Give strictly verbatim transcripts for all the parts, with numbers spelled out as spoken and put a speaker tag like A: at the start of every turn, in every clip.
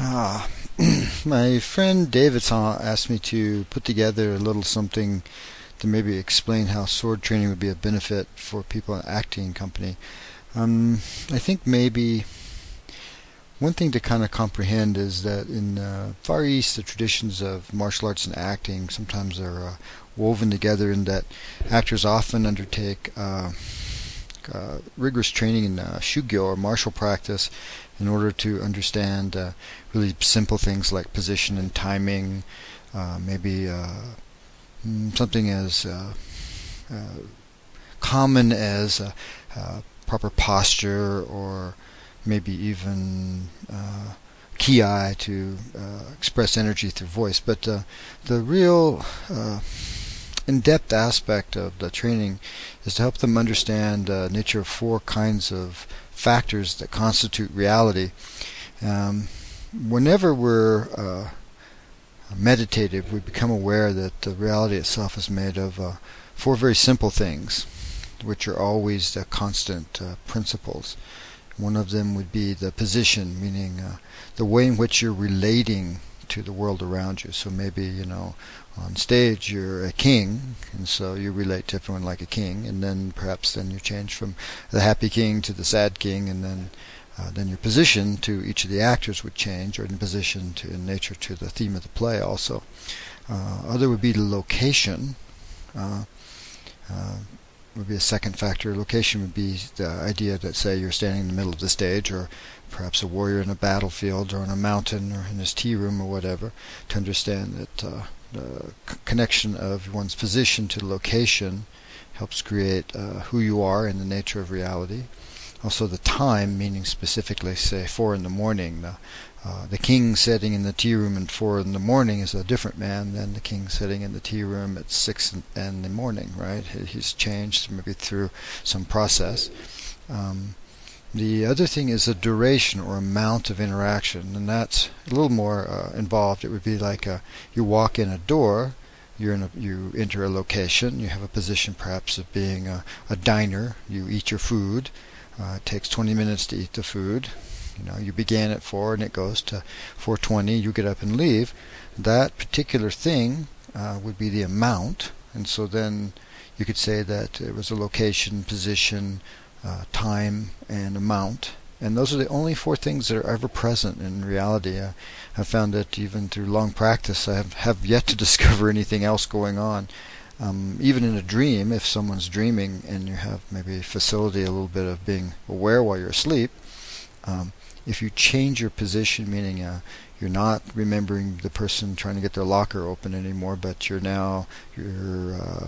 A: Ah, my friend David Sa- asked me to put together a little something to maybe explain how sword training would be a benefit for people in an acting company. Um, I think maybe one thing to kind of comprehend is that in uh, Far East, the traditions of martial arts and acting sometimes are uh, woven together in that actors often undertake uh, uh, rigorous training in uh, shugyo or martial practice in order to understand uh, really simple things like position and timing, uh, maybe uh, mm, something as uh, uh, common as uh, uh, proper posture, or maybe even uh, ki to uh, express energy through voice. But uh, the real uh, in-depth aspect of the training is to help them understand the uh, nature of four kinds of factors that constitute reality. Um, whenever we're uh, meditative, we become aware that the reality itself is made of uh, four very simple things, which are always the constant uh, principles. One of them would be the position, meaning uh, the way in which you're relating to the world around you. So maybe, you know, on stage you're a king, and so you relate to everyone like a king, and then perhaps then you change from the happy king to the sad king, and then uh, then your position to each of the actors would change, or in position to in nature to the theme of the play also. Uh, other would be the location. Uh, uh, would be a second factor. Location would be the idea that, say, you're standing in the middle of the stage, or perhaps a warrior in a battlefield, or on a mountain, or in his tea room, or whatever, to understand that uh, the c- connection of one's position to the location helps create uh, who you are in the nature of reality. Also the time, meaning specifically, say, four in the morning. The, uh, the king sitting in the tea room at four in the morning is a different man than the king sitting in the tea room at six in, in the morning, right? He's changed maybe through some process. Um, the other thing is the duration or amount of interaction, and that's a little more uh, involved. It would be like a, you walk in a door, you're in a, you enter a location, you have a position perhaps of being a, a diner, you eat your food. Uh, it takes twenty minutes to eat the food. You know, you began at four and it goes to four twenty. You get up and leave. That particular thing uh, would be the amount, and so then you could say that it was a location, position, uh, time, and amount. And those are the only four things that are ever present in reality. Uh, I've found that even through long practice, I have, have yet to discover anything else going on. Um, even in a dream, if someone's dreaming and you have maybe facility, a little bit of being aware while you're asleep, um, if you change your position, meaning uh, you're not remembering the person trying to get their locker open anymore, but you're now your uh,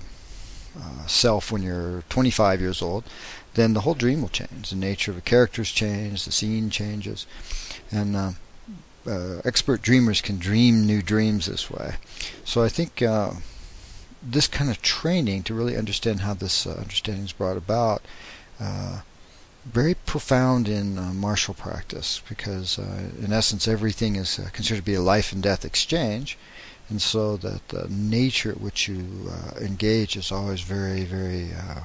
A: uh, self when you're twenty-five years old, then the whole dream will change. The nature of the characters change, the scene changes, and uh, uh, expert dreamers can dream new dreams this way. So I think uh, this kind of training to really understand how this uh, understanding is brought about, uh, very profound in uh, martial practice, because uh, in essence everything is uh, considered to be a life and death exchange, and so that the nature at which you uh, engage is always very, very uh,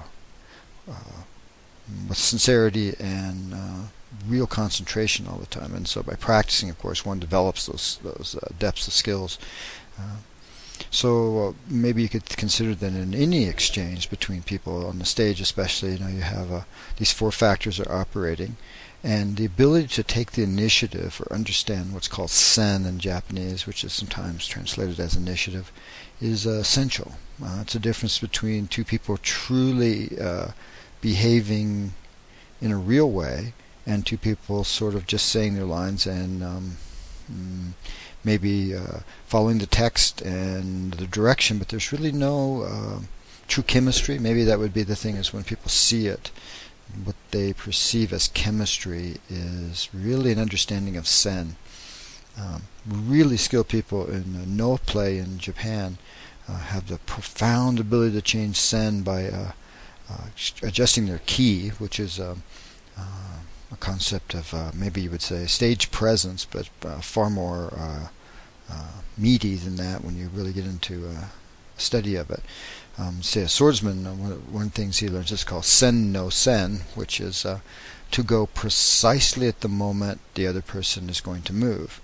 A: uh, with sincerity and uh, real concentration all the time. And so by practicing, of course, one develops those those uh, depths of skills. Uh, So uh, maybe you could consider that in any exchange between people on the stage, especially, you know, you have uh, these four factors are operating, and the ability to take the initiative or understand what's called sen in Japanese, which is sometimes translated as initiative, is uh, essential. Uh, it's a difference between two people truly uh, behaving in a real way and two people sort of just saying their lines and um, mm, maybe uh, following the text and the direction, but there's really no uh, true chemistry. Maybe that would be the thing, is when people see it, what they perceive as chemistry is really an understanding of sen. Um, really skilled people in uh, no play in Japan uh, have the profound ability to change sen by uh, uh, adjusting their ki, which is um, uh, a concept of uh, maybe you would say stage presence, but uh, far more uh, uh, meaty than that when you really get into uh, a study of it. Um, say a swordsman, uh, one, one of the things he learns is called sen no sen, which is uh, to go precisely at the moment the other person is going to move.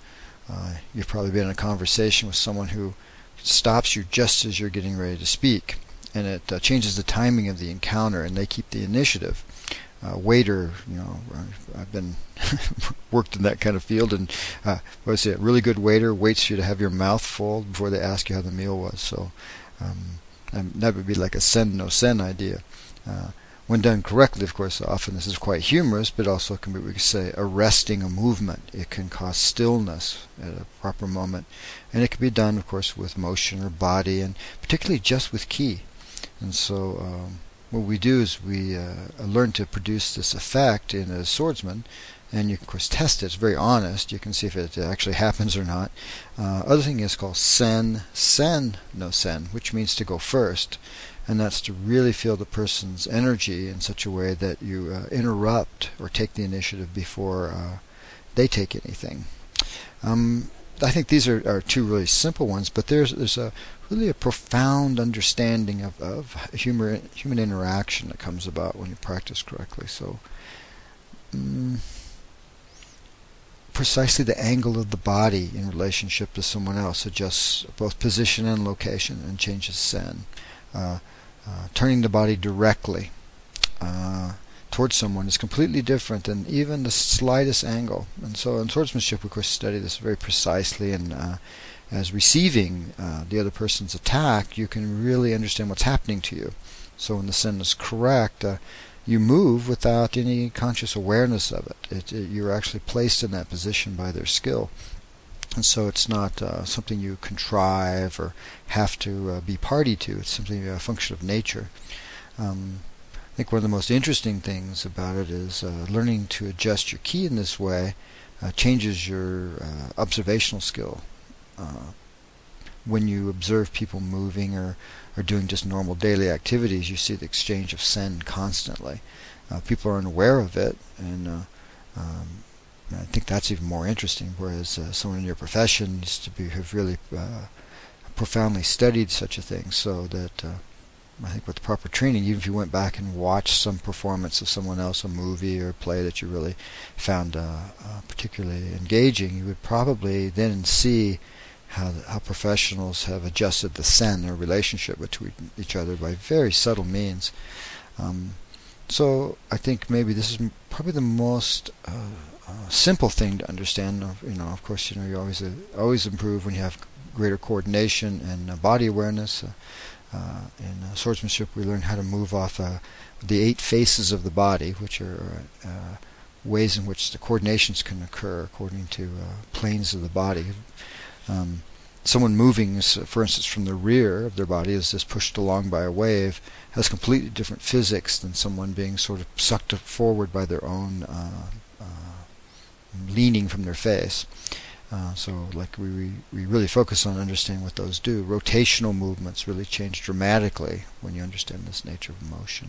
A: Uh, you've probably been in a conversation with someone who stops you just as you're getting ready to speak, and it uh, changes the timing of the encounter, and they keep the initiative. Uh, waiter, you know, I've been worked in that kind of field, and uh, what is it? A really good waiter waits for you to have your mouth full before they ask you how the meal was. So um, that would be like a sen no sen idea. Uh, when done correctly, of course, often this is quite humorous, but also can be, we could say, arresting a movement. It can cause stillness at a proper moment, and it can be done, of course, with motion or body, and particularly just with ki. And so um, what we do is we uh, learn to produce this effect in a swordsman, and you can, of course, test it. It's very honest. You can see if it actually happens or not. Uh, other thing is called sen, sen, no sen, which means to go first, and that's to really feel the person's energy in such a way that you uh, interrupt or take the initiative before uh, they take anything. Um, I think these are, are two really simple ones, but there's there's a really a profound understanding of, of humor, human interaction that comes about when you practice correctly. So um, precisely the angle of the body in relationship to someone else adjusts both position and location and changes sen. Uh, uh, turning the body directly uh, towards someone is completely different than even the slightest angle. And so in swordsmanship, we of course study this very precisely, and uh, as receiving uh, the other person's attack, you can really understand what's happening to you. So when the sen is correct, uh, you move without any conscious awareness of it. It, it. You're actually placed in that position by their skill. And so it's not uh, something you contrive or have to uh, be party to. It's simply a function of nature. Um, I think one of the most interesting things about it is uh, learning to adjust your ki in this way uh, changes your uh, observational skill. Uh, when you observe people moving or, or doing just normal daily activities, you see the exchange of sen constantly. Uh, people are unaware of it, and uh, um, I think that's even more interesting, whereas uh, someone in your profession needs to be, have really uh, profoundly studied such a thing, so that uh, I think with the proper training, even if you went back and watched some performance of someone else, a movie or a play that you really found uh, uh, particularly engaging, you would probably then see how the, how professionals have adjusted the sen, their relationship between each other, by very subtle means. Um, so I think maybe this is probably the most uh, uh, simple thing to understand. You know, of course, you know, you always uh, always improve when you have greater coordination and uh, body awareness. Uh, uh, in uh, swordsmanship, we learn how to move off uh, the eight faces of the body, which are uh, ways in which the coordinations can occur according to uh, planes of the body. Um, someone moving, for instance, from the rear of their body, as just pushed along by a wave, has completely different physics than someone being sort of sucked forward by their own uh, uh, leaning from their face. Uh, so, like we, we we really focus on understanding what those do. Rotational movements really change dramatically when you understand this nature of motion.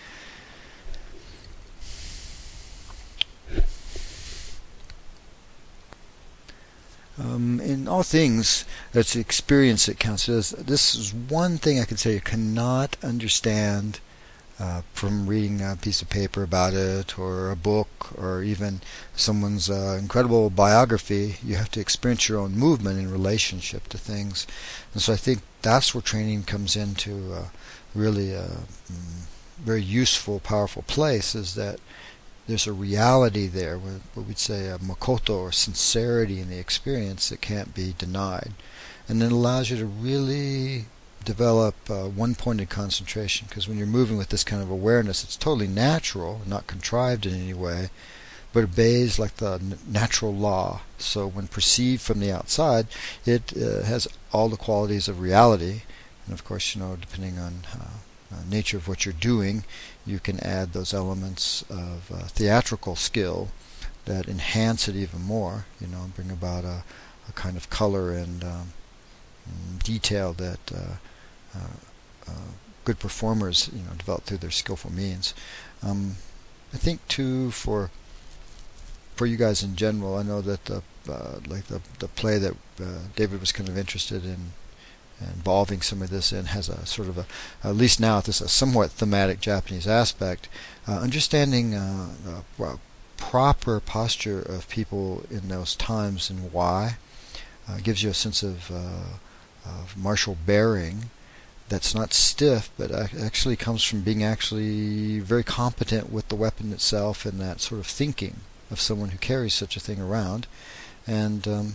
A: Um, in all things, that's the experience that counts. This is one thing I could say you cannot understand uh, from reading a piece of paper about it, or a book, or even someone's uh, incredible biography. You have to experience your own movement in relationship to things. And so I think that's where training comes into uh, really a mm, very useful, powerful place, is that there's a reality there, what we'd say a makoto, or sincerity in the experience, that can't be denied. And it allows you to really develop uh, one-pointed concentration, because when you're moving with this kind of awareness, it's totally natural, not contrived in any way, but obeys like the n- natural law. So when perceived from the outside, it uh, has all the qualities of reality. And of course, you know, depending on uh, uh, nature of what you're doing, you can add those elements of uh, theatrical skill that enhance it even more, you know, and bring about a, a kind of color and um, detail that uh, uh, uh, good performers, you know, develop through their skillful means. Um, I think too, for for you guys in general, I know that the uh, like the the play that uh, David was kind of interested in involving some of this in has a sort of a, at least now, this a somewhat thematic Japanese aspect. Uh, understanding uh, uh, proper posture of people in those times and why. uh, gives you a sense of, uh, of martial bearing that's not stiff, but actually comes from being actually very competent with the weapon itself and that sort of thinking of someone who carries such a thing around. And um,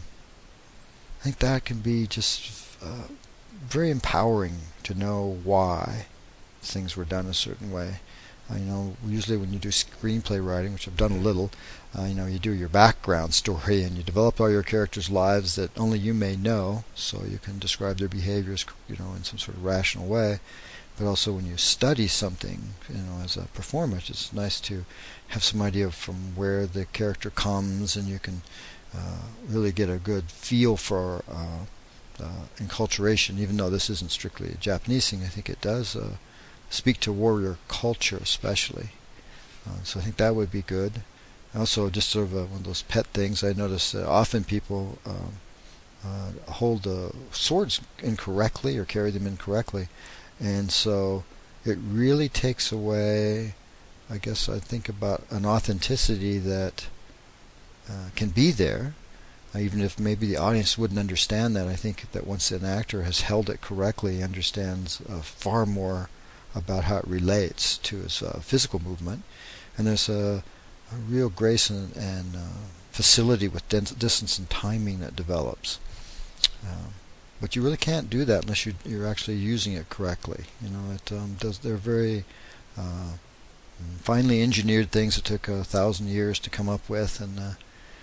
A: I think that can be just uh, very empowering to know why things were done a certain way. Uh, you know, usually when you do screenplay writing, which I've done a little, uh, you know, you do your background story and you develop all your characters' lives that only you may know, so you can describe their behaviors, you know, in some sort of rational way. But also when you study something, you know, as a performer, it's nice to have some idea from where the character comes, and you can uh, really get a good feel for uh, uh, enculturation. Even though this isn't strictly a Japanese thing, I think it does uh, speak to warrior culture especially. Uh, so I think that would be good. Also, just sort of a, one of those pet things, I notice uh, often people um, uh, hold uh, swords incorrectly or carry them incorrectly. And so it really takes away, I guess I think about an authenticity that uh, can be there, uh, even if maybe the audience wouldn't understand that. I think that once an actor has held it correctly, he understands uh, far more about how it relates to his uh, physical movement. And there's a, a real grace and, and uh, facility with distance and timing that develops. Um, But you really can't do that unless you, you're actually using it correctly. You know, it um, does. They're very uh, finely engineered things that took a thousand years to come up with, and uh,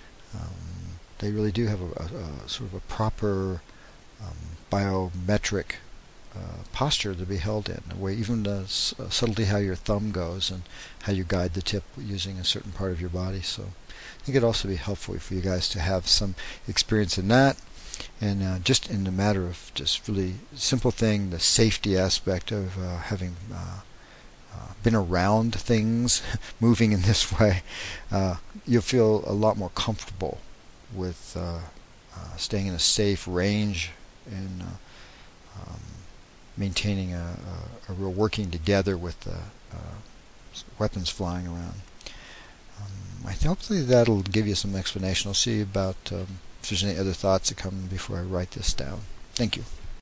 A: um, they really do have a, a, a sort of a proper um, biometric uh, posture to be held in. Where even the s- uh, subtlety how your thumb goes and how you guide the tip using a certain part of your body. So I think it'd also be helpful for you guys to have some experience in that. And uh, just in the matter of just really simple thing, the safety aspect of uh, having uh, uh, been around things moving in this way, uh, you'll feel a lot more comfortable with uh, uh, staying in a safe range and uh, um, maintaining a, a, a real working together with the uh, weapons flying around. Um, I think hopefully that'll give you some explanation. I'll see about um, if there's any other thoughts that come before I write this down. Thank you.